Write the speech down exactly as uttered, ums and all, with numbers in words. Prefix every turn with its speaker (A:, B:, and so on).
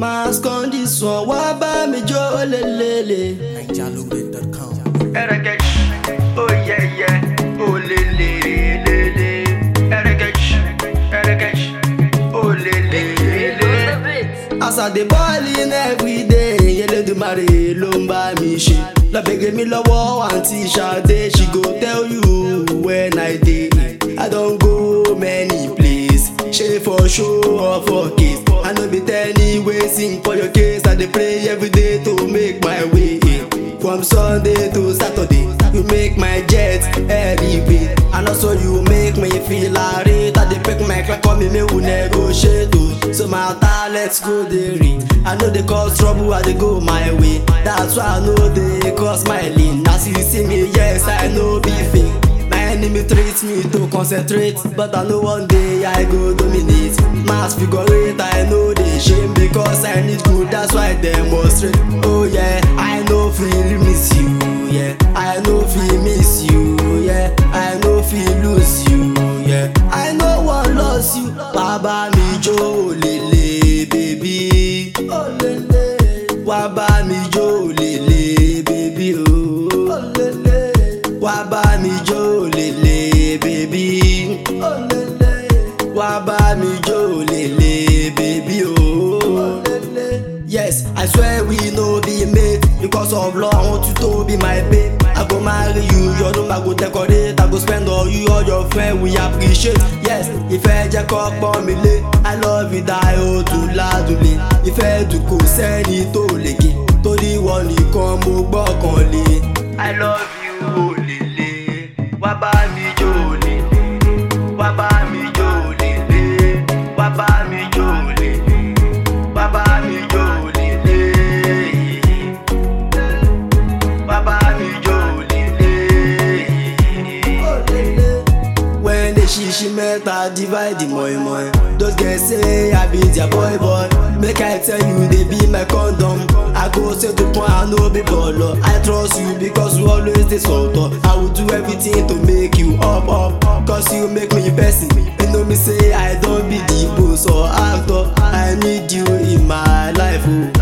A: Mask on this one, why buy me Joe Lele?
B: Niger Loaded dot com.
C: Erekesh, oh yeah yeah, oh lele lele. Erekesh, Erekesh, oh lele lele.
A: As I dey ballin' every day, Eledumare ló ń bá mi ṣe. Lọ bèrè mi lọ́wọ́ àǹtí Ṣadé, she go tell you when I dey. I don go many place, ṣe for show or for case. I no be tell anyway, sing for your case. I dey pray every day to make my way. From Sunday to Saturday, you make my jet elevate. And also you make me feel irate. I dey pick my clock on me, me we negotiate. Oh. So my talents go dey read. I know they cause trouble, I dey go my way. That's why I know they cause my lane. As you see me, yes, I know be fake. My enemy treats me to concentrate, but I know one day I go dominate. Mass figure eight, I know they shame because I need good, that's why I demonstrate. Oh yeah, I know feel miss you, yeah. I know feel miss you, yeah. I know feel lose you, yeah. I know one lost you. Baba mi jo lele, baby. Oh lele. Baba mi jo lele, baby. Oh, oh lele. Wá bá mi jó lele, baby. Oh lele. Wá bá mi jó lele, baby. Oh lele. Yes, I swear we no be mate. Because of law, I want you to be my babe. I go marry you, your room I go decorate. I go spend all you, all your friends we appreciate. Yes, ìfẹ́ jẹ́ kó pọ́n mi lé. I love you die o tún ládùúlé. Ìfẹ́ dùn kò sẹ́ni tó lè gé. Torí wọn nìkan mo gbọ́kàn lé.
C: I love you, oh lele. Wá bá mi jó lele. Wá bá mi jó lele. Wá bá mi jó lele. Wá bá mi jó lele. Wá bá mi jó lele.
A: When they shishi meta divide the moi moi. Those guys say I be their boy boy. Make I tell you they be my condom. I go say to point I no be baller. I trust you because you always dey sort. I will do everything to make you up up. Cause you make me person. You know me say I don't be the boss or actor. I need you in my life. Oh.